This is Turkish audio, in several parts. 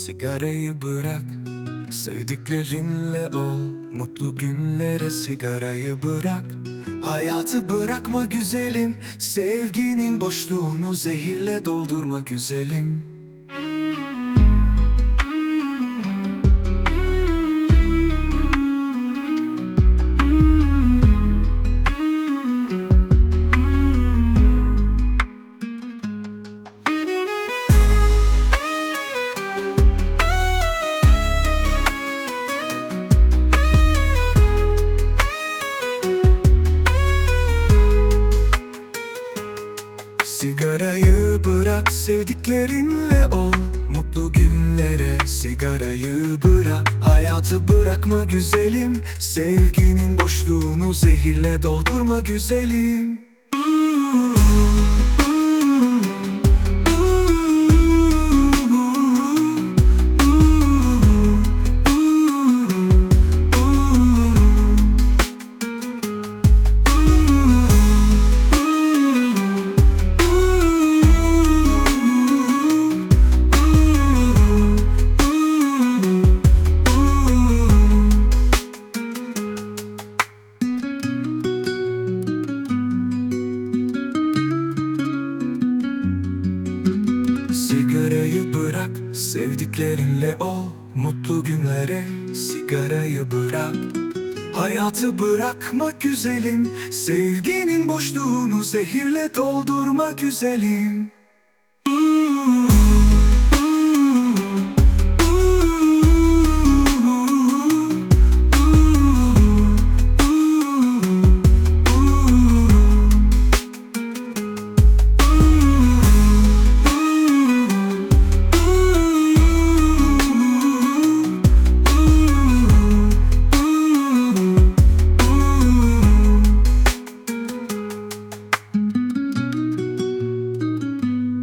Sigarayı bırak, sevdiklerinle ol. Mutlu günlere sigarayı bırak. Hayatı bırakma güzelim, sevginin boşluğunu zehirle doldurma güzelim. Sigarayı bırak, sevdiklerinle ol. Mutlu günlere sigarayı bırak. Hayatı bırakma güzelim, sevginin boşluğunu zehirle doldurma güzelim. Sigarayı bırak, sevdiklerinle ol. Mutlu günlere sigarayı bırak. Hayatı bırakma güzelim, sevginin boşluğunu zehirle doldurma güzelim.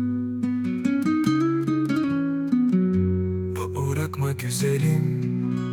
Bırakma güzelim,